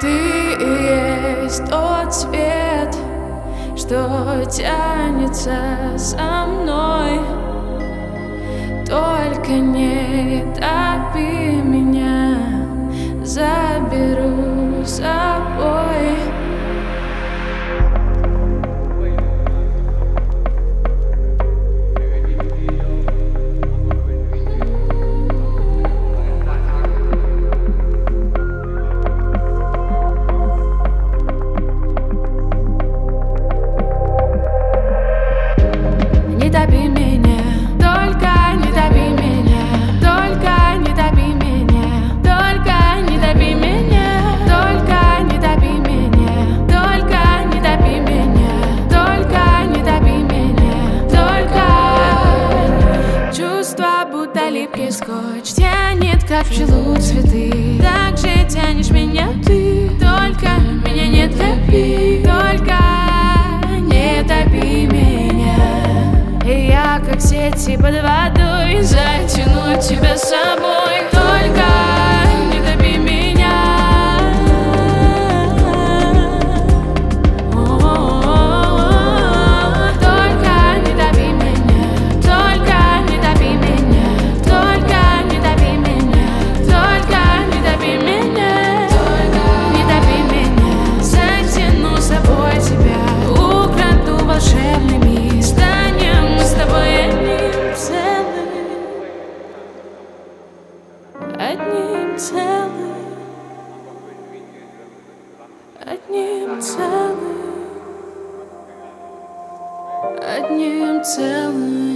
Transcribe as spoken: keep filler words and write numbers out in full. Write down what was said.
Ты и есть тот свет, что тянется со мной. Только не топи меня, заберу с собой. Не топи меня, только не топи меня, только не топи меня, только не топи меня, только не топи меня, только не топи меня, только не топи меня, только. Чувство будто липкий скотч тянет, как пчелу цветы. Так же тянешь меня ты, только меня не топи, только не топи меня. И я, как сети под водой, затяну тебя с собой. Только не топи меня. Только не топи меня, только не топи меня, только не топи меня, только не топи меня, не топи меня. Затяну с собой тебя, украду волшебный мир. Станем мы с тобой одним целым, одним целым, одним целым, одним целым.